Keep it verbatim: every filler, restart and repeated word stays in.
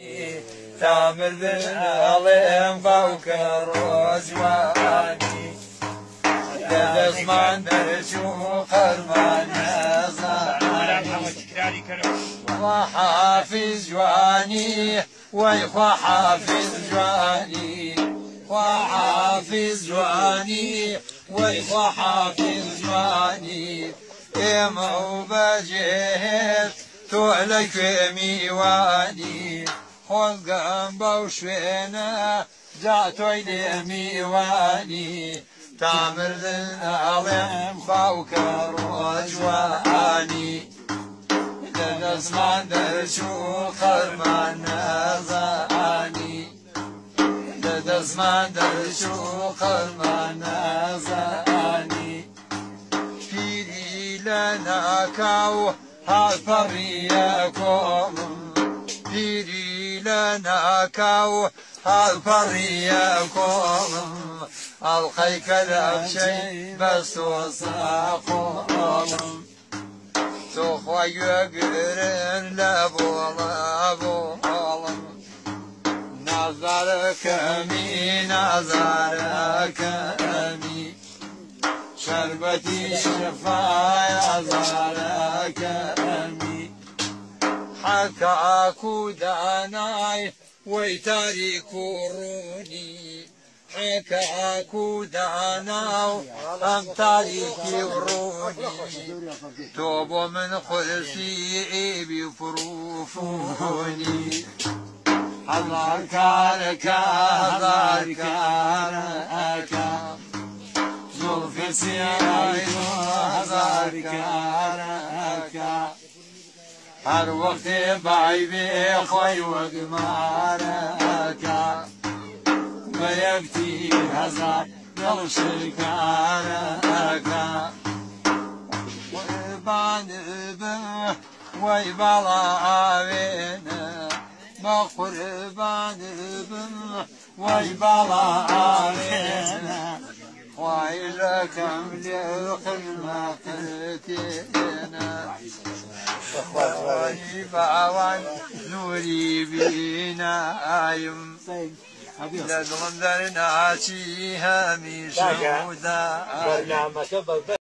تامر بالعظيم فوق الرجواني لازمان درجو خرمان وحافظ جواني ويخوا حافظ جواني وحافظ جواني ويخوا حافظ جواني إمو بجهد تولك ميواني خلقم بوشوينا جاتوي لي ميواني تامر العظيم فوق الرجواني لازمان درشو خرمان نزاني لازمان درشو خرمان نزاني فيري لنا كاو هالفريقكم فيري لنا كاو هالفريقكم الخيك الأبشي بس وصاقهم سوخوا يقرن لابولا بولم نظرك أمي نظرك أمي شربتي شفايا نظرك أمي حكاكو داناي ويتاري كوروني حكاكو داناو أم تاريكي وروني توبوا من خلصي بفروفوني حضر كارك حضر كارك زلف سياي حضر كارك هر وقت بعيبي خوي وقمارك ويبتي هزار دل شكارك ويبان به ويبالا عاوينا ما قربان به ويبالا عاوينا ويلكم للخدمة قلتنا ويباوان نوري بينا آيم لدغن درنا شيها مشهودا